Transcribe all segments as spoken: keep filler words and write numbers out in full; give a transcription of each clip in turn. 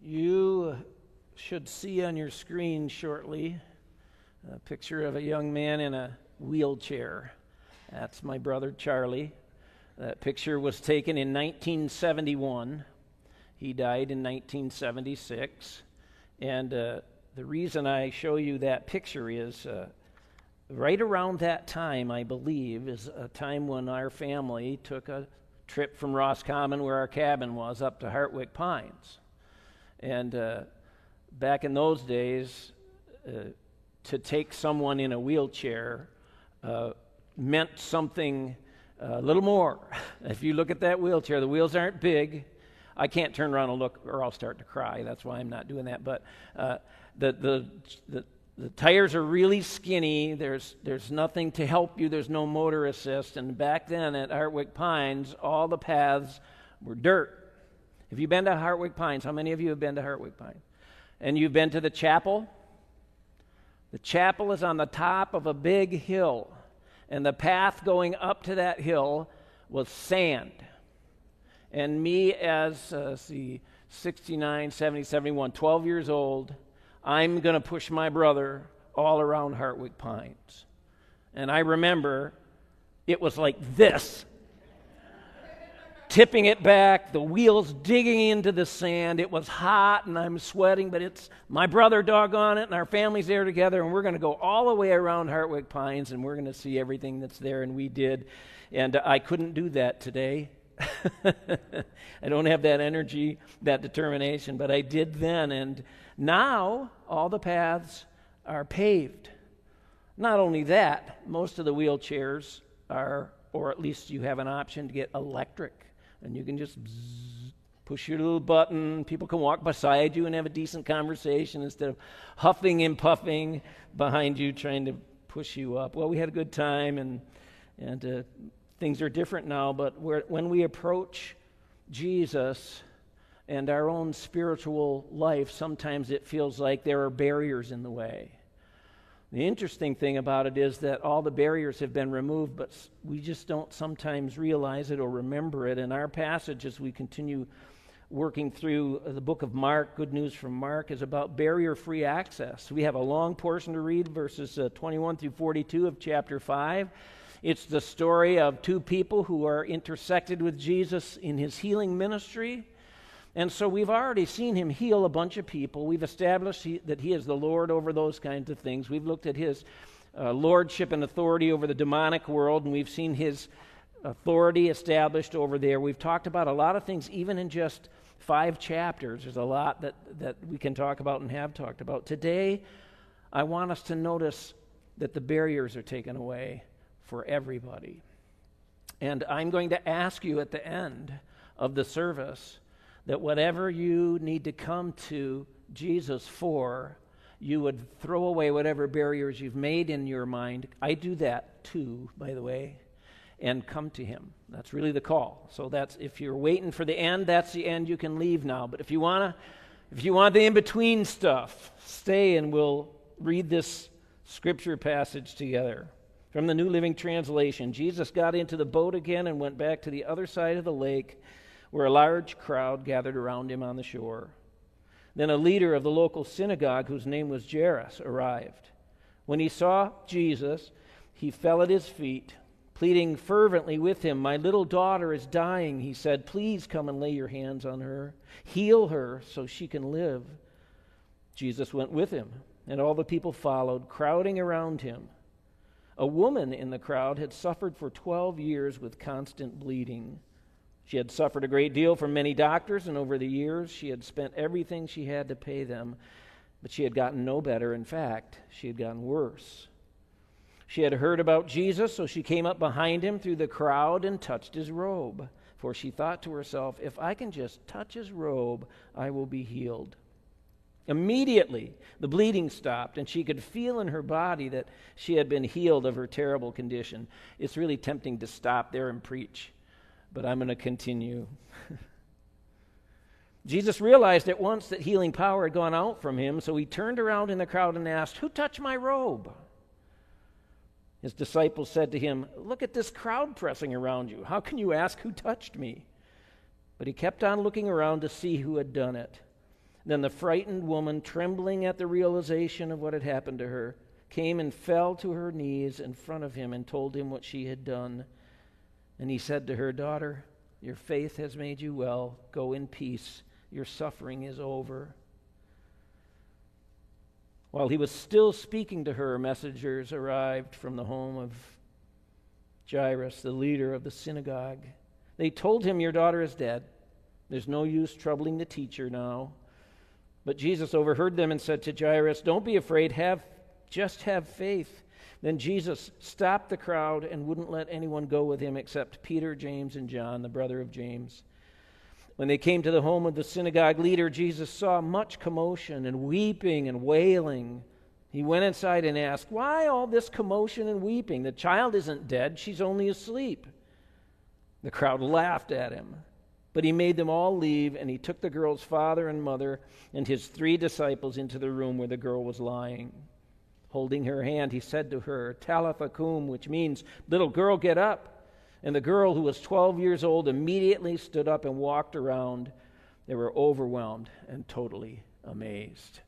You should see on your screen shortly a picture of a young man in a wheelchair. That's my brother Charlie. That picture was taken in nineteen seventy-one. He died in nineteen seventy-six. And uh, the reason I show you that picture is uh, right around that time, I believe, is a time when our family took a trip from Roscommon, where our cabin was, up to Hartwick Pines. And uh, back in those days, uh, to take someone in a wheelchair uh, meant something a little more. If you look at that wheelchair, the wheels aren't big. I can't turn around and look, or I'll start to cry. That's why I'm not doing that. But uh, the, the the the tires are really skinny. There's there's nothing to help you. There's no motor assist. And back then at Hartwick Pines, all the paths were dirt. Have you been to Hartwick Pines? How many of you have been to Hartwick Pines? And you've been to the chapel? The chapel is on the top of a big hill, and the path going up to that hill was sand. And me as, uh, see, sixty-nine, seventy, seventy-one, twelve years old, I'm going to push my brother all around Hartwick Pines. And I remember it was like this. Tipping it back, the wheels digging into the sand. It was hot and I'm sweating, but it's my brother, doggone it, and our family's there together, and we're going to go all the way around Hartwick Pines, and we're going to see everything that's there, and we did. And I couldn't do that today. I don't have that energy, that determination, but I did then. And now all the paths are paved. Not only that, most of the wheelchairs are, or at least you have an option to get electric. And you can just bzz, push your little button. People can walk beside you and have a decent conversation instead of huffing and puffing behind you trying to push you up. Well, we had a good time, and and uh, things are different now. But we're, when we approach Jesus and our own spiritual life, sometimes it feels like there are barriers in the way. The interesting thing about it is that all the barriers have been removed, but we just don't sometimes realize it or remember it. In our passage, as we continue working through the book of Mark, Good News from Mark, is about barrier-free access. We have a long portion to read, verses uh, twenty-one through forty-two of chapter five. It's the story of two people who are intersected with Jesus in his healing ministry. And so we've already seen him heal a bunch of people. We've established he, that he is the Lord over those kinds of things. We've looked at his uh, lordship and authority over the demonic world, and we've seen his authority established over there. We've talked about a lot of things, even in just five chapters. There's a lot that, that we can talk about and have talked about. Today, I want us to notice that the barriers are taken away for everybody. And I'm going to ask you at the end of the service that whatever you need to come to Jesus for, you would throw away whatever barriers you've made in your mind. I do that too, by the way, and come to him. That's really the call. So that's, if you're waiting for the end, that's the end. You can leave now. But if you wanna, if you want the in-between stuff, stay and we'll read this scripture passage together. From the New Living Translation, Jesus got into the boat again and went back to the other side of the lake, where a large crowd gathered around him on the shore. Then a leader of the local synagogue, whose name was Jairus, arrived. When he saw Jesus, he fell at his feet, pleading fervently with him. "My little daughter is dying," he said. "Please come and lay your hands on her. Heal her so she can live." Jesus went with him, and all the people followed, crowding around him. A woman in the crowd had suffered for twelve years with constant bleeding. She had suffered a great deal from many doctors, and over the years she had spent everything she had to pay them, but she had gotten no better. In fact, she had gotten worse. She had heard about Jesus, so she came up behind him through the crowd and touched his robe, for she thought to herself, "If I can just touch his robe, I will be healed." Immediately, the bleeding stopped, and she could feel in her body that she had been healed of her terrible condition. It's really tempting to stop there and preach, but I'm going to continue. Jesus realized at once that healing power had gone out from him, so he turned around in the crowd and asked, "Who touched my robe?" His disciples said to him, "Look at this crowd pressing around you. How can you ask who touched me?" But he kept on looking around to see who had done it. Then the frightened woman, trembling at the realization of what had happened to her, came and fell to her knees in front of him and told him what she had done. And he said to her, "Daughter, your faith has made you well. Go in peace. Your suffering is over." While he was still speaking to her, messengers arrived from the home of Jairus, the leader of the synagogue. They told him, "Your daughter is dead. There's no use troubling the teacher now." But Jesus overheard them and said to Jairus, "Don't be afraid. Have just have faith." Then Jesus stopped the crowd and wouldn't let anyone go with him except Peter, James, and John, the brother of James. When they came to the home of the synagogue leader, Jesus saw much commotion and weeping and wailing. He went inside and asked, "Why all this commotion and weeping? The child isn't dead. She's only asleep." The crowd laughed at him. But he made them all leave, and he took the girl's father and mother and his three disciples into the room where the girl was lying. Holding her hand, he said to her, "Talitha cum," which means, "Little girl, get up." And the girl, who was twelve years old, immediately stood up and walked around. They were overwhelmed and totally amazed.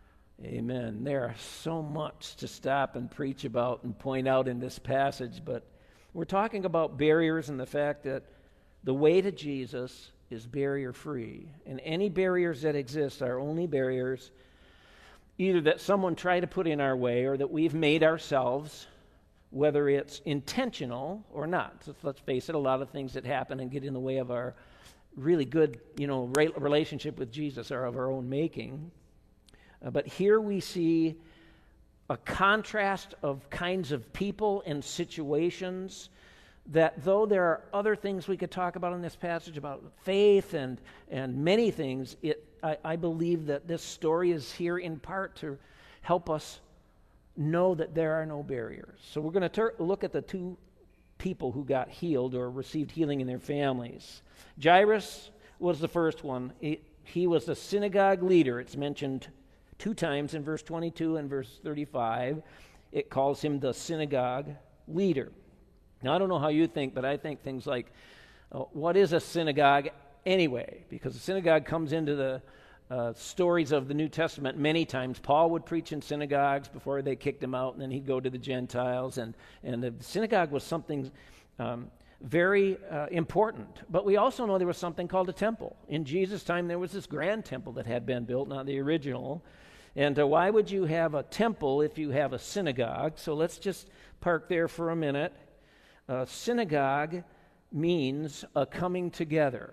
Amen. There is so much to stop and preach about and point out in this passage, but we're talking about barriers and the fact that the way to Jesus is barrier-free. And any barriers that exist are only barriers either that someone tried to put in our way or that we've made ourselves, whether it's intentional or not. So let's face it, a lot of things that happen and get in the way of our really good, you know, relationship with Jesus are of our own making. Uh, but here we see a contrast of kinds of people and situations that, though there are other things we could talk about in this passage about faith and and many things, it I, I believe that this story is here in part to help us know that there are no barriers. So we're going to ter- look at the two people who got healed or received healing in their families. Jairus was the first one. He, he was the synagogue leader. It's mentioned two times in verse twenty-two and verse thirty-five. It calls him the synagogue leader. Now, I don't know how you think, but I think things like, uh, what is a synagogue anyway? Because the synagogue comes into the uh, stories of the New Testament many times. Paul would preach in synagogues before they kicked him out, and then he'd go to the Gentiles. And, and the synagogue was something um, very uh, important. But we also know there was something called a temple. In Jesus' time, there was this grand temple that had been built, not the original. And uh, why would you have a temple if you have a synagogue? So let's just park there for a minute. Uh, synagogue means a coming together.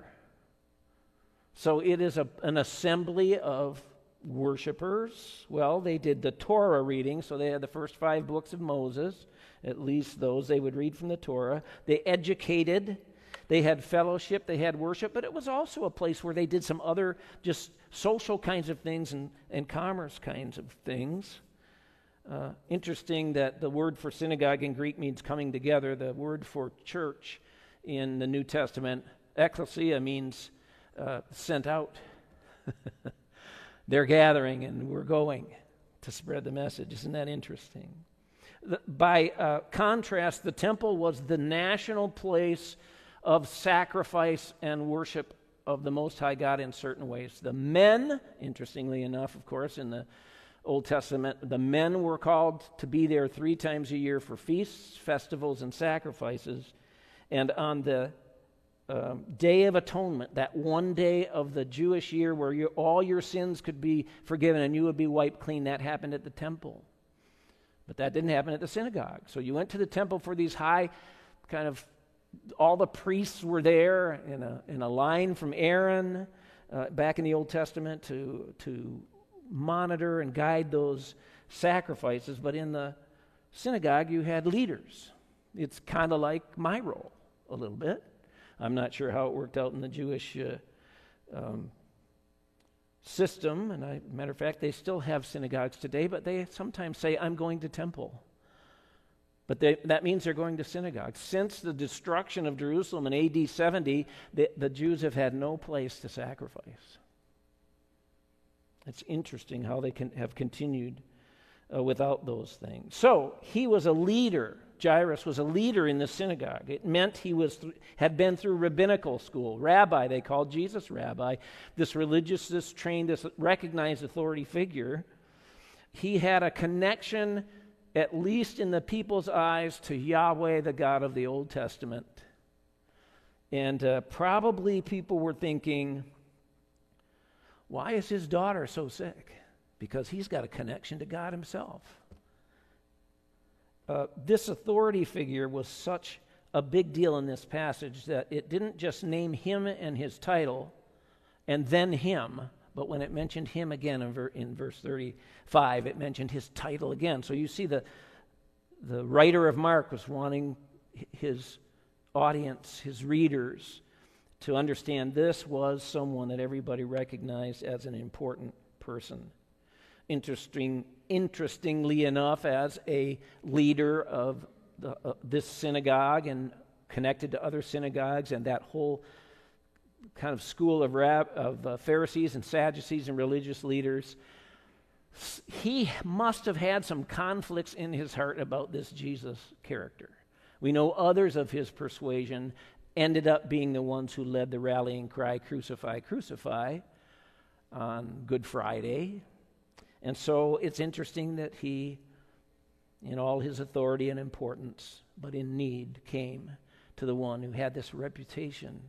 So it is a, an assembly of worshipers. Well, they did the Torah reading, so they had the first five books of Moses, at least those they would read from the Torah. They educated, they had fellowship, they had worship, but it was also a place where they did some other just social kinds of things and, and commerce kinds of things. Uh, interesting that the word for synagogue in Greek means coming together. The word for church in the New Testament, ekklesia, means uh, sent out. They're gathering and we're going to spread the message. Isn't that interesting? The, by uh, contrast, the temple was the national place of sacrifice and worship of the Most High God in certain ways. The men, interestingly enough, of course, in the Old Testament, the men were called to be there three times a year for feasts, festivals, and sacrifices. And on the um, Day of Atonement, that one day of the Jewish year where you, all your sins could be forgiven and you would be wiped clean, that happened at the temple. But that didn't happen at the synagogue. So you went to the temple for these high kind of, all the priests were there in a, in a line from Aaron uh, back in the Old Testament to to monitor and guide those sacrifices, but in the synagogue you had leaders. It's kind of like my role a little bit. I'm not sure how it worked out in the Jewish uh, um, system, and I, matter of fact, they still have synagogues today, but they sometimes say, "I'm going to temple." But they, that means they're going to synagogue. Since the destruction of Jerusalem in A D seventy, the, the Jews have had no place to sacrifice. It's interesting how they can have continued uh, without those things. So he was a leader. Jairus was a leader in the synagogue. It meant he was th- had been through rabbinical school. Rabbi, they called Jesus rabbi. This religious, this trained, this recognized authority figure. He had a connection, at least in the people's eyes, to Yahweh, the God of the Old Testament. And uh, probably people were thinking, why is his daughter so sick? Because he's got a connection to God himself. Uh, this authority figure was such a big deal in this passage that it didn't just name him and his title and then him, but when it mentioned him again in, ver- in verse thirty-five, it mentioned his title again. So you see the, the writer of Mark was wanting his audience, his readers, to understand this was someone that everybody recognized as an important person. Interesting, interestingly enough, as a leader of the, uh, this synagogue and connected to other synagogues and that whole kind of school of, rab- of uh, Pharisees and Sadducees and religious leaders, he must have had some conflicts in his heart about this Jesus character. We know others of his persuasion ended up being the ones who led the rallying cry, "Crucify, crucify," on Good Friday. And so it's interesting that he, in all his authority and importance, but in need, came to the one who had this reputation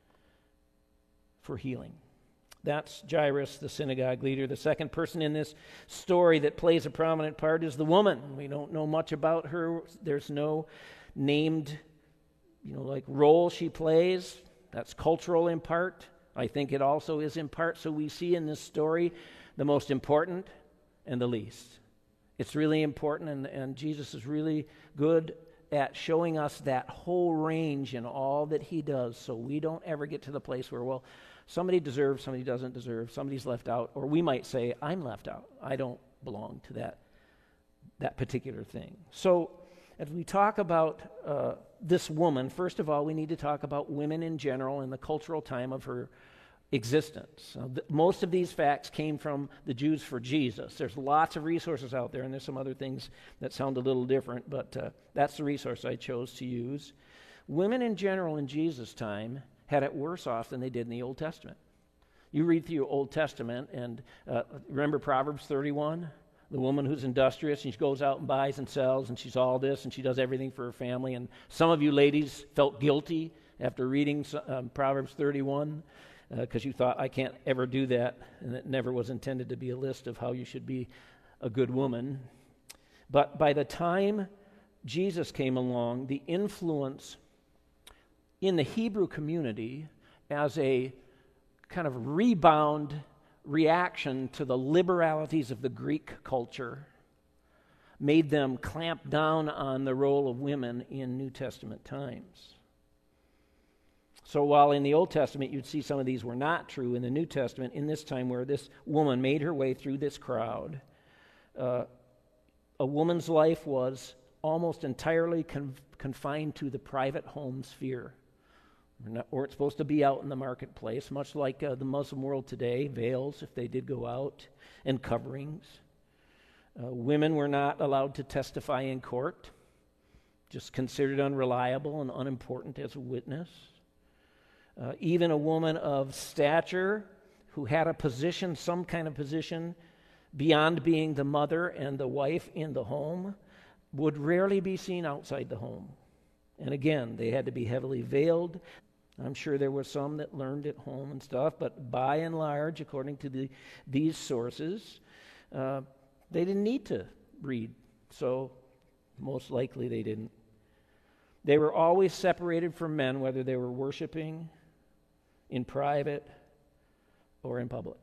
for healing. That's Jairus, the synagogue leader. The second person in this story that plays a prominent part is the woman. We don't know much about her. There's no named, you know, like role she plays. That's cultural in part. I think it also is in part. So we see in this story the most important and the least. It's really important, and, and Jesus is really good at showing us that whole range in all that he does, so we don't ever get to the place where, well, somebody deserves, somebody doesn't deserve, somebody's left out, or we might say, I'm left out. I don't belong to that, that particular thing. So as we talk about uh, this woman, first of all, we need to talk about women in general and the cultural time of her existence. Uh, th- most of these facts came from the Jews for Jesus. There's lots of resources out there, and there's some other things that sound a little different, but uh, that's the resource I chose to use. Women in general in Jesus' time had it worse off than they did in the Old Testament. You read through your Old Testament, and uh, remember Proverbs thirty-one? The woman who's industrious, and she goes out and buys and sells, and she's all this, and she does everything for her family. And some of you ladies felt guilty after reading um, Proverbs thirty-one, because uh, you thought, I can't ever do that, and it never was intended to be a list of how you should be a good woman. But by the time Jesus came along, the influence in the Hebrew community as a kind of rebound reaction to the liberalities of the Greek culture made them clamp down on the role of women in New Testament times. So while in the Old Testament you'd see some of these were not true, in the New Testament, in this time where this woman made her way through this crowd, uh, a woman's life was almost entirely con- confined to the private home sphere. We're not, weren't supposed to be out in the marketplace, much like uh, the Muslim world today, veils if they did go out, and coverings. Uh, women were not allowed to testify in court, just considered unreliable and unimportant as a witness. Uh, even a woman of stature who had a position, some kind of position, beyond being the mother and the wife in the home, would rarely be seen outside the home. And again, they had to be heavily veiled. I'm sure there were some that learned at home and stuff, but by and large, according to the, these sources, uh, they didn't need to read. So most likely they didn't. They were always separated from men, whether they were worshiping in private or in public.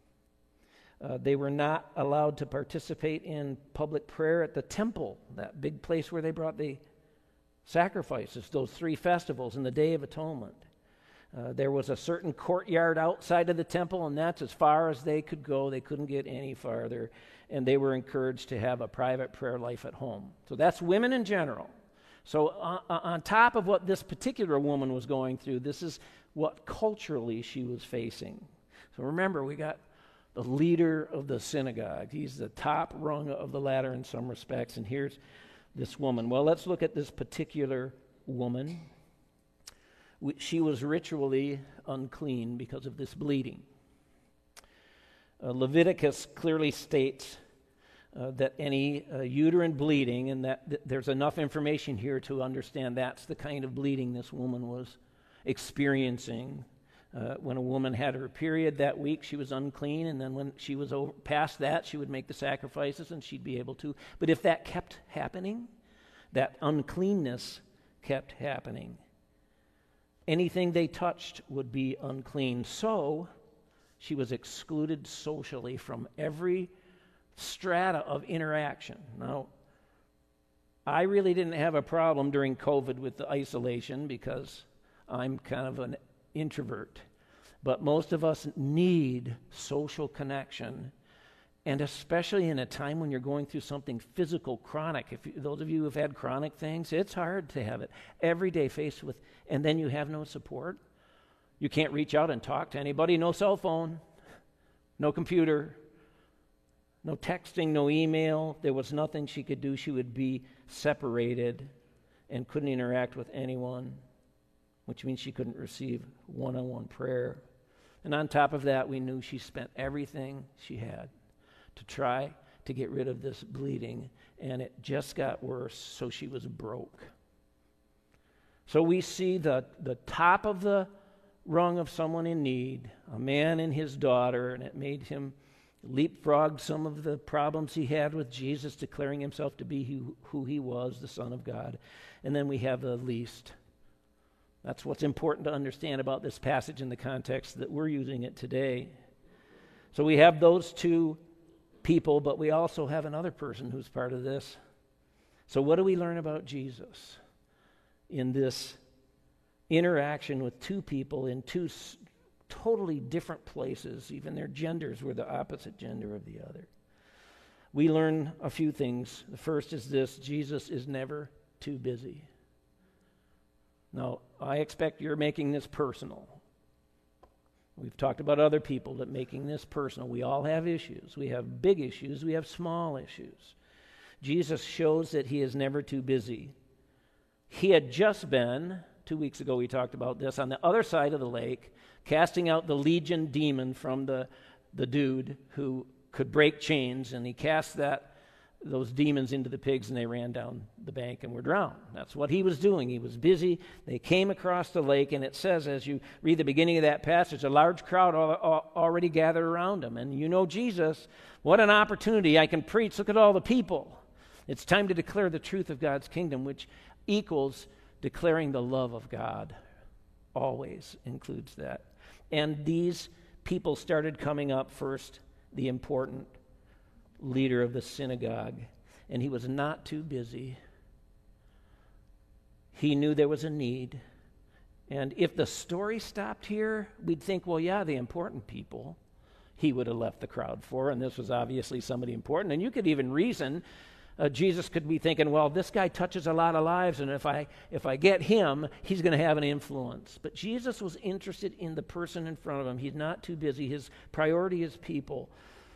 Uh, they were not allowed to participate in public prayer at the temple, that big place where they brought the sacrifices, those three festivals and the Day of Atonement. Uh, there was a certain courtyard outside of the temple, and that's as far as they could go. They couldn't get any farther, and they were encouraged to have a private prayer life at home. So that's women in general. So uh, on top of what this particular woman was going through, this is what culturally she was facing. So remember, we got the leader of the synagogue. He's the top rung of the ladder in some respects, and here's this woman? Well, let's look at this particular woman. We, she was ritually unclean because of this bleeding. Uh, Leviticus clearly states uh, that any uh, uterine bleeding, and that th- there's enough information here to understand that's the kind of bleeding this woman was experiencing. Uh, when a woman had her period that week, she was unclean, and then when she was over, past that, she would make the sacrifices and she'd be able to. But if that kept happening, that uncleanness kept happening, anything they touched would be unclean. So she was excluded socially from every strata of interaction. Now, I really didn't have a problem during COVID with the isolation because I'm kind of an introvert. But most of us need social connection, and especially in a time when you're going through something physical, chronic. If you, those of you who have had chronic things, it's hard to have it every day faced with, and then you have no support. You can't reach out and talk to anybody. No cell phone, no computer, no texting, no email. There was nothing she could do. She would be separated and couldn't interact with anyone, which means she couldn't receive one-on-one prayer. And on top of that, we knew she spent everything she had to try to get rid of this bleeding, and it just got worse, so she was broke. So we see the, the top of the rung of someone in need, a man and his daughter, and it made him leapfrog some of the problems he had with Jesus, declaring himself to be who, who he was, the Son of God. And then we have the least. That's what's important to understand about this passage in the context that we're using it today. So we have those two people, but we also have another person who's part of this. So what do we learn about Jesus in this interaction with two people in two s- totally different places? Even their genders were the opposite gender of the other. We learn a few things. The first is this: Jesus is never too busy. Now, I expect you're making this personal. We've talked about other people that making this personal. We all have issues. We have big issues. We have small issues. Jesus shows that he is never too busy. He had just been, two weeks ago we talked about this, on the other side of the lake, casting out the legion demon from the, the dude who could break chains, and he cast that those demons into the pigs, and they ran down the bank and were drowned. That's what he was doing. He was busy. They came across the lake, and it says, as you read the beginning of that passage, a large crowd al- al- already gathered around him. And you know Jesus, what an opportunity. I can preach. Look at all the people. It's time to declare the truth of God's kingdom, which equals declaring the love of God. Always includes that. And these people started coming up first, the important leader of the synagogue, and he was not too busy. He knew there was a need, and if the story stopped here, we'd think, well, yeah, the important people he would have left the crowd for, and this was obviously somebody important. And you could even reason, uh, Jesus could be thinking, well, this guy touches a lot of lives, and if I if I get him, he's going to have an influence. But Jesus was interested in the person in front of him. He's not too busy. His priority is people.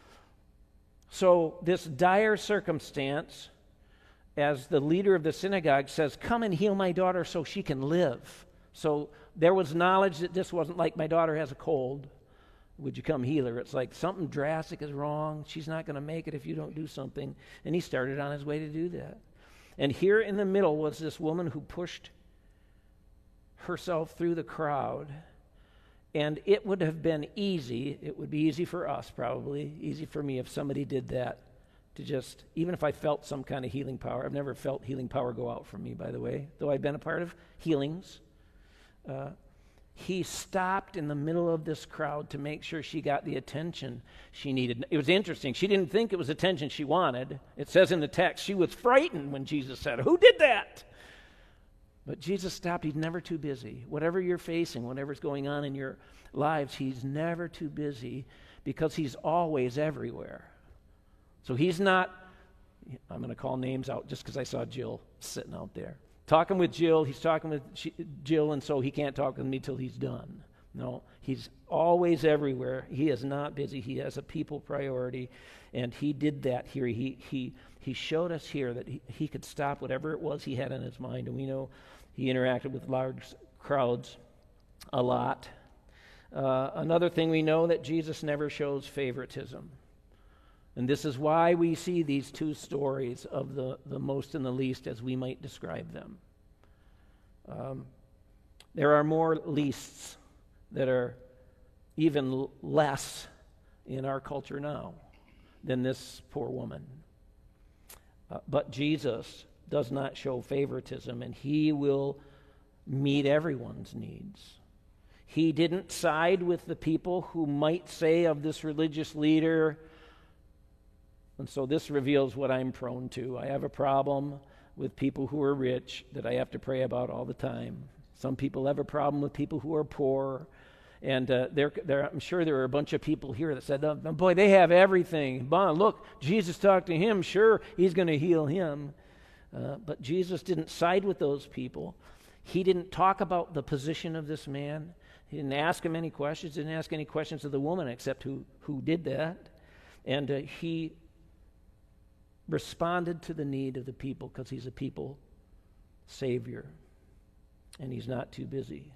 So this dire circumstance, as the leader of the synagogue says, come and heal my daughter so she can live. So there was knowledge that this wasn't like my daughter has a cold. Would you come heal her? It's like something drastic is wrong. She's not going to make it if you don't do something. And he started on his way to do that. And here in the middle was this woman who pushed herself through the crowd. And it would have been easy, it would be easy for us probably, easy for me if somebody did that, to just, even if I felt some kind of healing power. I've never felt healing power go out from me, by the way, though I've been a part of healings. Uh, he stopped in the middle of this crowd to make sure she got the attention she needed. It was interesting. She didn't think it was attention she wanted. It says in the text, she was frightened when Jesus said, "Who did that?" But Jesus stopped. He's never too busy. Whatever you're facing, whatever's going on in your lives, he's never too busy because he's always everywhere. So he's not, I'm going to call names out just because I saw Jill sitting out there. Talking with Jill, he's talking with she, Jill, and so he can't talk with me till he's done. No, he's always everywhere. He is not busy. He has a people priority, and he did that here. He he he showed us here that he, he could stop whatever it was he had in his mind, and we know he interacted with large crowds a lot. Uh, another thing we know, that Jesus never shows favoritism. And this is why we see these two stories of the, the most and the least, as we might describe them. Um, there are more leasts that are even l- less in our culture now than this poor woman. Uh, but Jesus does not show favoritism, and he will meet everyone's needs. He didn't side with the people who might say of this religious leader, and so this reveals what I'm prone to. I have a problem with people who are rich that I have to pray about all the time. Some people have a problem with people who are poor. And uh, there, there, I'm sure there are a bunch of people here that said, oh, boy, they have everything. Bon, look, Jesus talked to him. Sure, he's going to heal him. Uh, but Jesus didn't side with those people. He didn't talk about the position of this man. He didn't ask him any questions. Didn't ask any questions of the woman, except who, who did that. And uh, he responded to the need of the people because he's a people savior. And he's not too busy.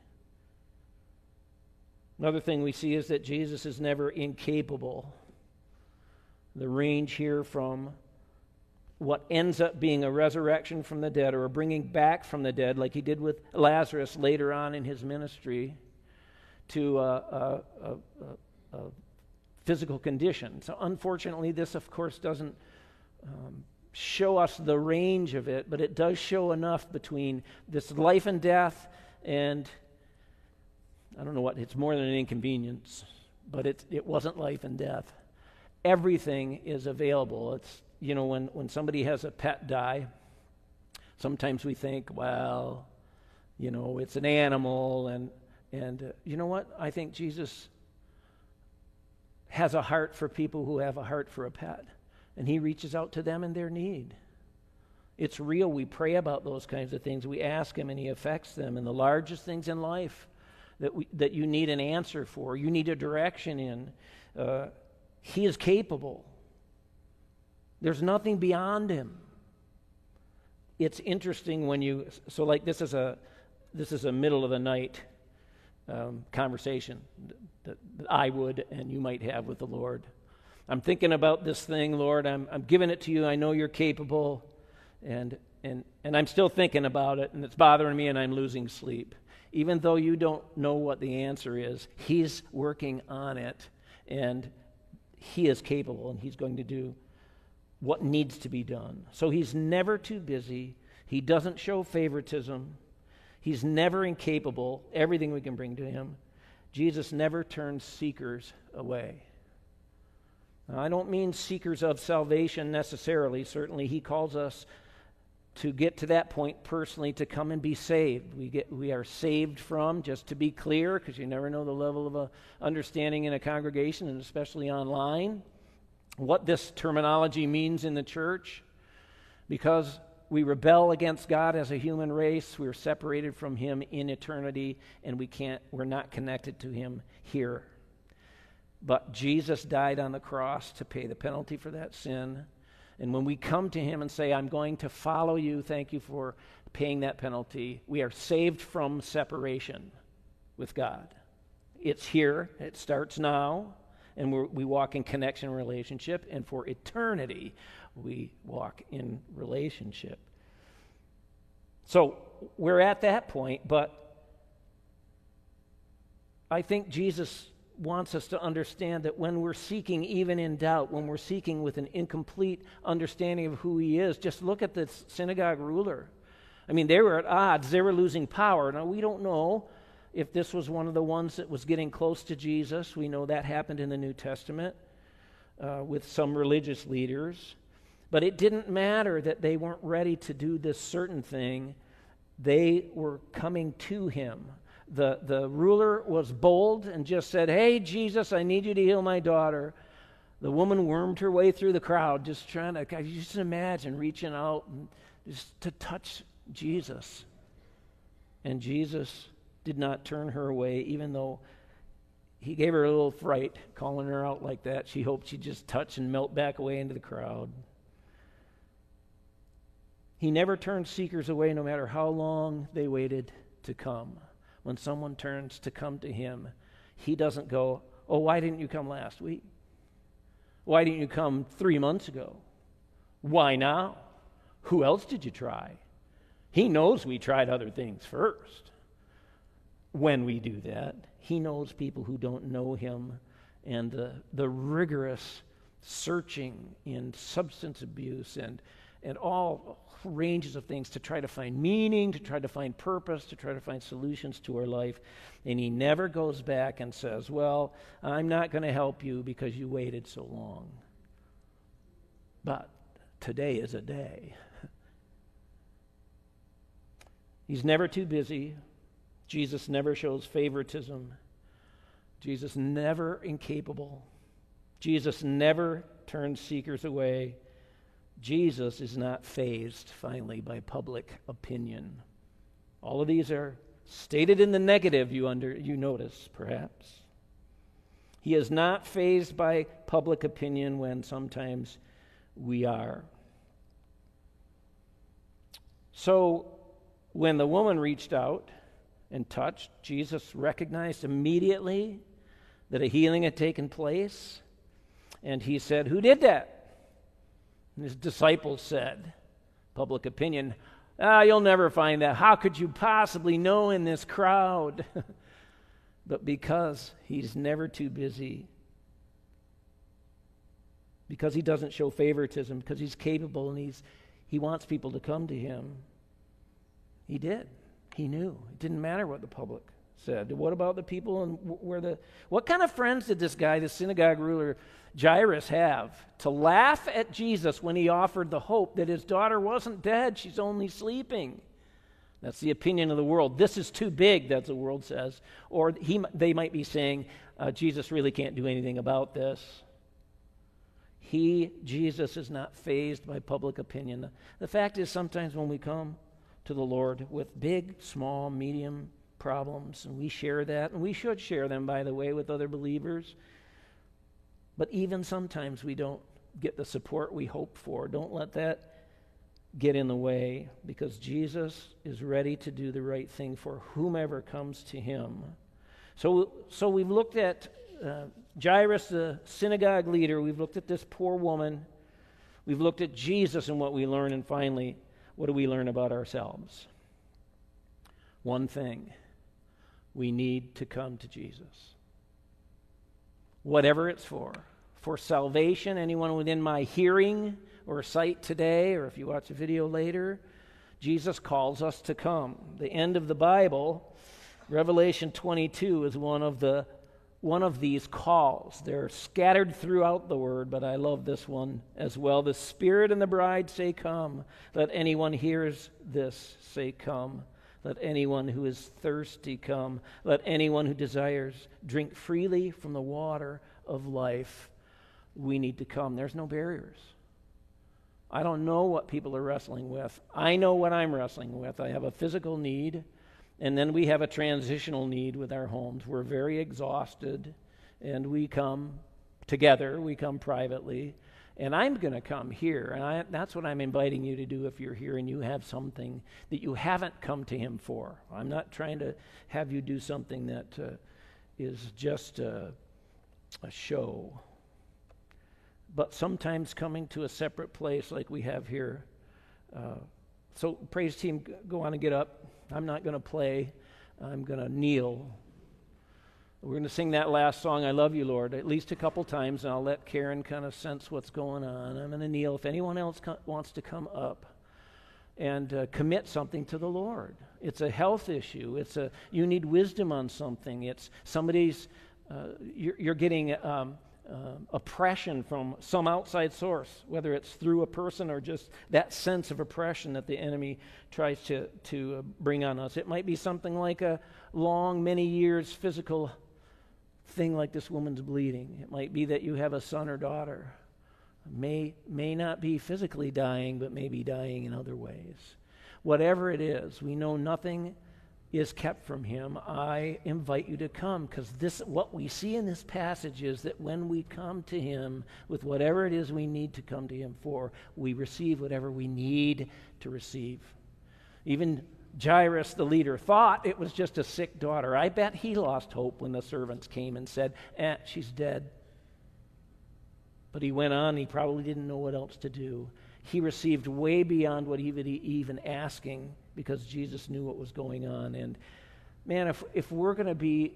Another thing we see is that Jesus is never incapable. The range here from what ends up being a resurrection from the dead, or a bringing back from the dead, like he did with Lazarus later on in his ministry, to a, a, a, a, a physical condition. So unfortunately, this, of course, doesn't um, show us the range of it, but it does show enough between this life and death and, I don't know what, it's more than an inconvenience, but it, it wasn't life and death. Everything is available. It's, you know, when, when somebody has a pet die, sometimes we think, well, you know, it's an animal, and, and uh, you know what? I think Jesus has a heart for people who have a heart for a pet, and he reaches out to them in their need. It's real. We pray about those kinds of things. We ask him, and he affects them. And the largest things in life that we, that you need an answer for, you need a direction in, uh, he is capable. There's nothing beyond him. It's interesting when you, so like this is a, this is a middle of the night um, conversation that, that I would and you might have with the Lord. I'm thinking about this thing, Lord. I'm, I'm giving it to you. I know you're capable, and and and I'm still thinking about it, and it's bothering me, and I'm losing sleep. Even though you don't know what the answer is, he's working on it, and he is capable, and he's going to do what needs to be done. So he's never too busy. He doesn't show favoritism. He's never incapable. Everything we can bring to him. Jesus never turns seekers away. Now, I don't mean seekers of salvation necessarily. Certainly he calls us to get to that point personally, to come and be saved. We get we are saved from, just to be clear, because you never know the level of uh, understanding in a congregation, and especially online, what this terminology means in the church. Because we rebel against God as a human race, we're separated from him in eternity, and we can't we're not connected to him here. But Jesus died on the cross to pay the penalty for that sin. And when we come to him and say, I'm going to follow you, thank you for paying that penalty, we are saved from separation with God. It's here. It starts now. And we're, we walk in connection and relationship. And for eternity, we walk in relationship. So we're at that point, but I think Jesus wants us to understand that when we're seeking even in doubt, when we're seeking with an incomplete understanding of who he is, just look at the synagogue ruler. I mean, they were at odds. They were losing power. Now, we don't know if this was one of the ones that was getting close to Jesus. We know that happened in the New Testament uh, with some religious leaders. But it didn't matter that they weren't ready to do this certain thing. They were coming to him. The, the ruler was bold and just said, hey, Jesus, I need you to heal my daughter. The woman wormed her way through the crowd, just trying to, God, you just imagine reaching out and just to touch Jesus. And Jesus did not turn her away, even though he gave her a little fright, calling her out like that. She hoped she'd just touch and melt back away into the crowd. He never turns seekers away, no matter how long they waited to come. When someone turns to come to him, he doesn't go, oh, why didn't you come last week? Why didn't you come three months ago? Why now? Who else did you try? He knows we tried other things first. When we do that, he knows people who don't know him, and the, the rigorous searching in substance abuse and, and all ranges of things to try to find meaning, to try to find purpose, to try to find solutions to our life. And he never goes back and says, well, I'm not going to help you because you waited so long. But today is a day. He's never too busy. Jesus never shows favoritism. Jesus never incapable. Jesus never turns seekers away. Jesus is not fazed, finally, by public opinion. All of these are stated in the negative, you under you notice, perhaps. He is not fazed by public opinion when sometimes we are. So, when the woman reached out and touched, Jesus recognized immediately that a healing had taken place, and he said, who did that? And his disciples said, public opinion, ah, you'll never find that. How could you possibly know in this crowd? But because he's never too busy, because he doesn't show favoritism, because he's capable and he's he wants people to come to him, he did. He knew. It didn't matter what the public said. What about the people and where the what kind of friends did this guy, the synagogue ruler Jairus, have to laugh at Jesus when he offered the hope that his daughter wasn't dead, she's only sleeping? That's the opinion of the world. This is too big, that's the world says. Or he, they might be saying, uh, Jesus really can't do anything about this. He, Jesus, is not fazed by public opinion. The fact is, sometimes when we come to the Lord with big, small, medium problems, and we share that, and we should share them, by the way, with other believers, but even sometimes we don't get the support we hope for. Don't let that get in the way, because Jesus is ready to do the right thing for whomever comes to him. So, so we've looked at uh, Jairus, the synagogue leader. We've looked at this poor woman. We've looked at Jesus and what we learn, and finally, what do we learn about ourselves? One thing: we need to come to Jesus. Whatever it's for. For salvation, anyone within my hearing or sight today, or if you watch the video later, Jesus calls us to come. The end of the Bible, Revelation twenty-two, is one of the one of these calls. They're scattered throughout the word, but I love this one as well. The Spirit and the bride say, come. Let anyone hears this say, come. Let anyone who is thirsty come. Let anyone who desires drink freely from the water of life. We need to come. There's no barriers. I don't know what people are wrestling with. I know what I'm wrestling with. I have a physical need, and then we have a transitional need with our homes. We're very exhausted, and we come together. We come privately. And I'm going to come here, and I, that's what I'm inviting you to do if you're here and you have something that you haven't come to him for. I'm not trying to have you do something that uh, is just a, a show. But sometimes coming to a separate place like we have here. Uh, so praise team, go on and get up. I'm not going to play. I'm going to kneel. We're going to sing that last song, I Love You, Lord, at least a couple times, and I'll let Karen kind of sense what's going on. I'm going to kneel. If anyone else co- wants to come up and uh, commit something to the Lord. It's a health issue. It's a you need wisdom on something. It's somebody's, uh, you're, you're getting um, uh, oppression from some outside source, whether it's through a person or just that sense of oppression that the enemy tries to, to uh, bring on us. It might be something like a long, many years physical thing like this woman's bleeding. It might be that you have a son or daughter. May may not be physically dying, but may be dying in other ways. Whatever it is, we know nothing is kept from him, I invite you to come, because this, what we see in this passage is that when we come to him with whatever it is we need to come to him for, we receive whatever we need to receive. Even Jairus, the leader, thought it was just a sick daughter. I bet he lost hope when the servants came and said, eh, she's dead. But he went on, he probably didn't know what else to do. He received way beyond what he was even asking, because Jesus knew what was going on. And man, if if we're going to be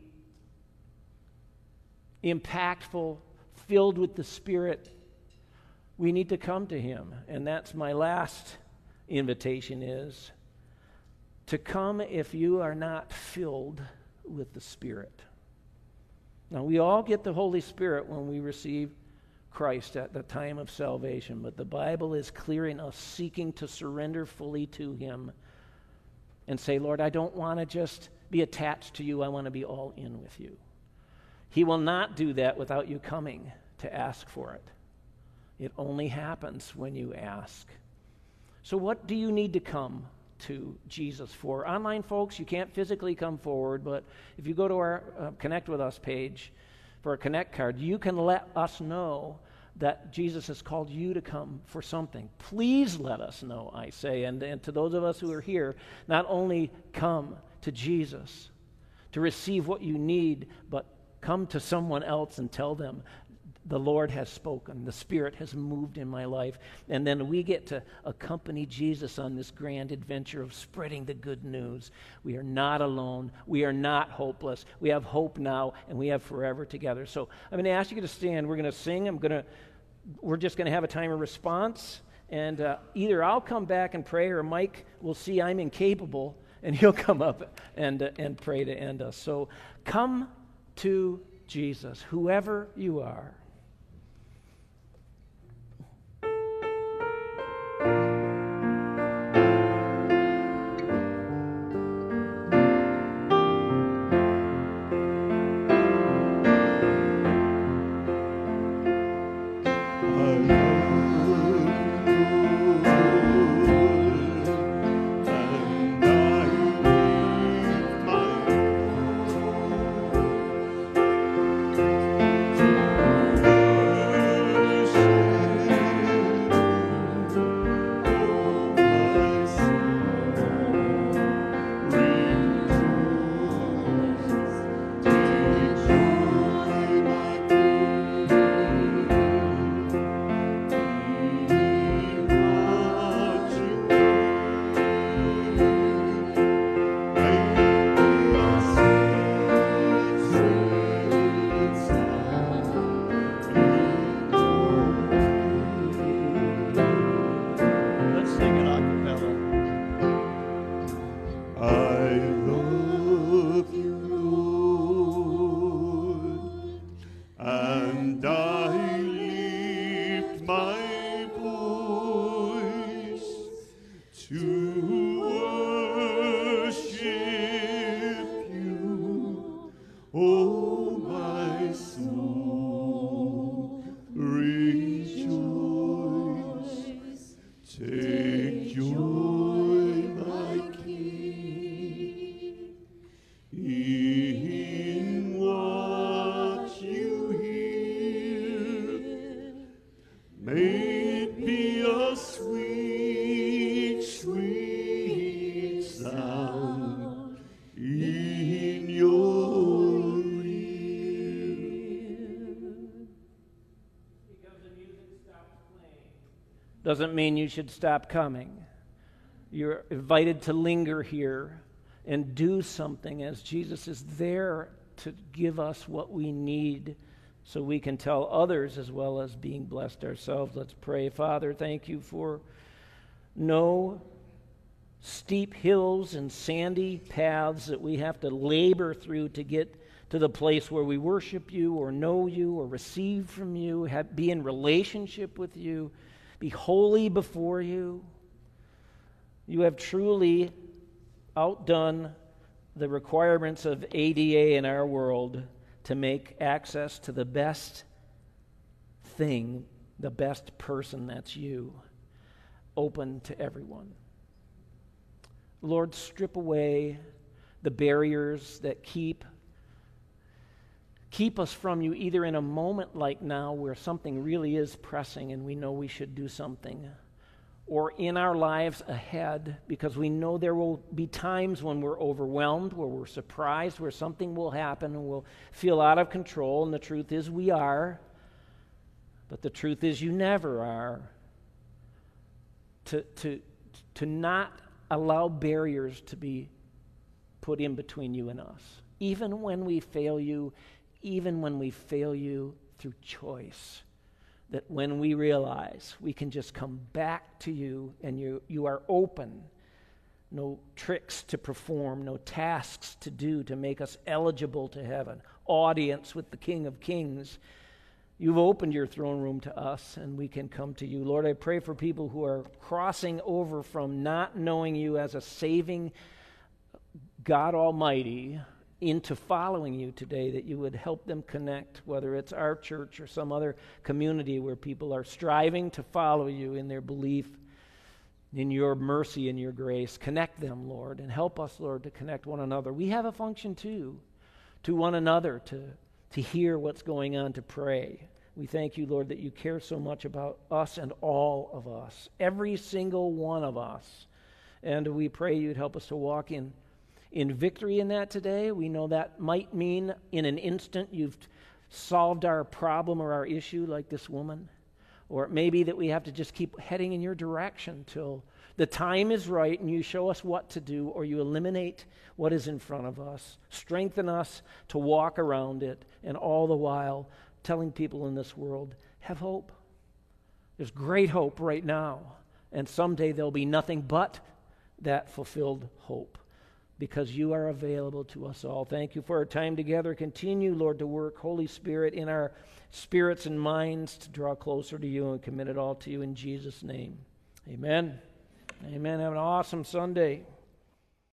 impactful, filled with the Spirit, we need to come to him. And that's my last invitation, is to come if you are not filled with the Spirit. Now, we all get the Holy Spirit when we receive Christ at the time of salvation, but the Bible is clear in us seeking to surrender fully to him and say, Lord, I don't want to just be attached to you. I want to be all in with you. He will not do that without you coming to ask for it. It only happens when you ask. So what do you need to come to Jesus for? Online folks, you can't physically come forward, but if you go to our uh, Connect With Us page for a Connect card, you can let us know that Jesus has called you to come for something. Please let us know, I say. And, and to those of us who are here, not only come to Jesus to receive what you need, but come to someone else and tell them, the Lord has spoken, the Spirit has moved in my life. And then we get to accompany Jesus on this grand adventure of spreading the good news. We are not alone. We are not hopeless. We have hope now, and we have forever together. So I'm going to ask you to stand. We're going to sing. I'm going to, we're just going to have a time of response. And uh, either I'll come back and pray, or Mike will see I'm incapable, and he'll come up and, uh, and pray to end us. So come to Jesus, whoever you are. Doesn't mean you should stop coming. You're invited to linger here and do something, as Jesus is there to give us what we need so we can tell others as well as being blessed ourselves. Let's pray. Father, thank you for no steep hills and sandy paths that we have to labor through to get to the place where we worship you or know you or receive from you, have, be in relationship with you, be holy before you. You have truly outdone the requirements of A D A in our world to make access to the best thing, the best person, that's you, open to everyone. Lord, strip away the barriers that keep keep us from you, either in a moment like now where something really is pressing and we know we should do something, or in our lives ahead, because we know there will be times when we're overwhelmed, where we're surprised, where something will happen and we'll feel out of control, and the truth is we are, but the truth is you never are. To, to, to not allow barriers to be put in between you and us, even when we fail you, even when we fail you through choice. That when we realize we can just come back to you and you, you are open, no tricks to perform, no tasks to do to make us eligible to heaven, audience with the King of Kings. You've opened your throne room to us and we can come to you. Lord, I pray for people who are crossing over from not knowing you as a saving God Almighty into following you today, that you would help them connect, whether it's our church or some other community where people are striving to follow you in their belief in your mercy and your grace. Connect them, Lord, and help us, Lord, to connect one another. We have a function too, to one another, to, to hear what's going on, to pray. We thank you, Lord, that you care so much about us and all of us, every single one of us. And we pray you'd help us to walk in In victory in that today. We know that might mean in an instant you've solved our problem or our issue like this woman. Or it may be that we have to just keep heading in your direction till the time is right and you show us what to do, or you eliminate what is in front of us. Strengthen us to walk around it, and all the while telling people in this world, have hope. There's great hope right now, and someday there'll be nothing but that fulfilled hope, because you are available to us all. Thank you for our time together. Continue, Lord, to work, Holy Spirit, in our spirits and minds to draw closer to you and commit it all to you in Jesus' name. Amen. Amen. Have an awesome Sunday.